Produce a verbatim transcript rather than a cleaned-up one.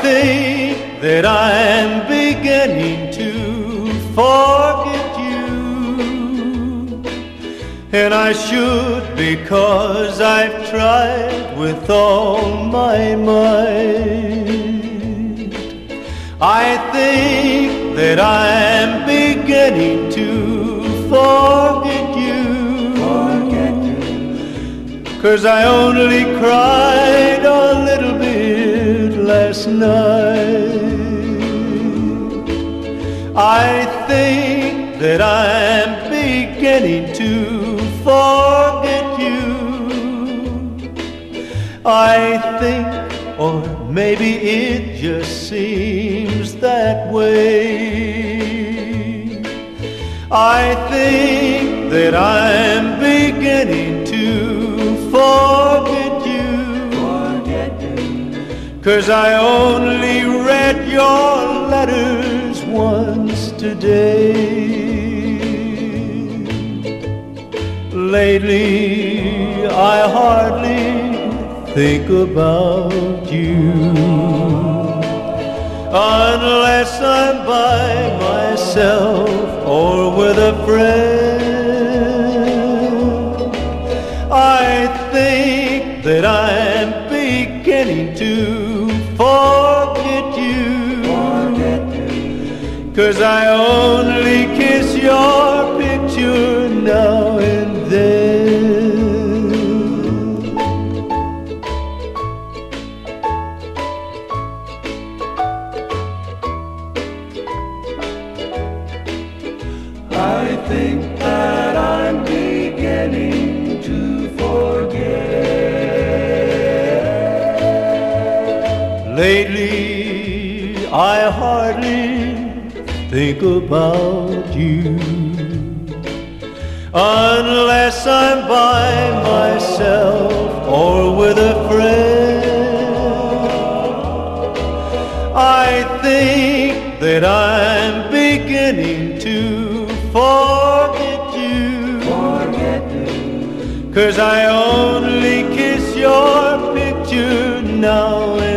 think that I'm beginning to forget you, and I should, because I've tried with all my might. I think that I'm beginning to forget you, forget you. 'Cause I only cried a little bit last night. I think that I'm beginning to forget you. I think, or maybe it just seems that way, I think that I'm beginning to forget you, forget you. 'Cause I only read your letters once today. Lately I hardly think about you, unless I'm by myself or with a friend. I think that I'm beginning to forget you, forget you. 'Cause I only kiss your picture now and then. I think that I'm beginning to forget. Lately I hardly think about you, unless I'm by myself or with a friend. I think that I'm beginning to forget you, forget you. 'Cause I only kiss your picture now and